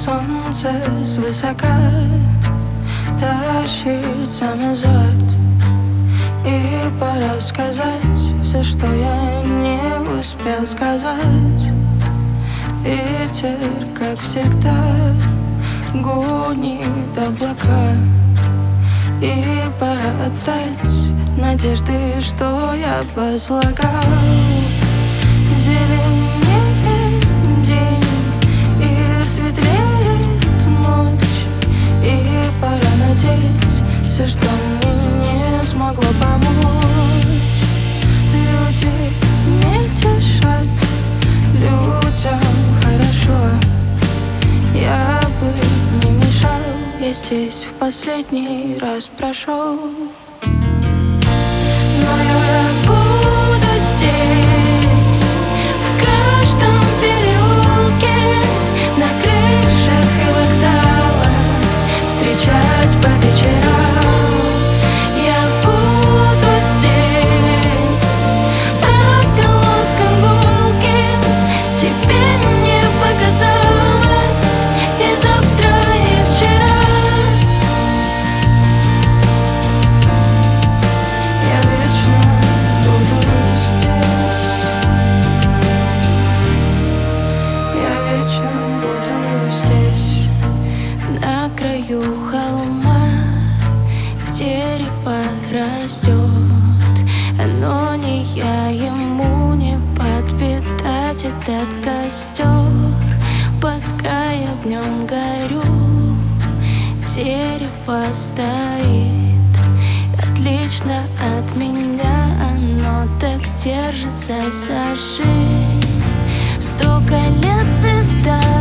солнце свысока тащится назад, и пора сказать все, что я не успел сказать. Ветер, как всегда, гонит облака, и пора отдать надежды, что я возлагал. Зеленеет день и светлеет ночь, и пора надеть все, что мне не смогло помочь. Люди мельтешат, людям хорошо, я бы не мешал, я здесь в последний раз прошел. Но я буду здесь, в каждом переулке, на крышах и вокзалах, встречать по вечерам. Я буду здесь, отголоском гулки, тебе не показалось и завтра, и вчера. Я вечно буду здесь, я вечно буду здесь. На краю холма дерево растет, но не я ему не подпитать этот костер. Пока я в нем горю, дерево стоит отлично от меня, оно так держится за жизнь. 100 колец и да,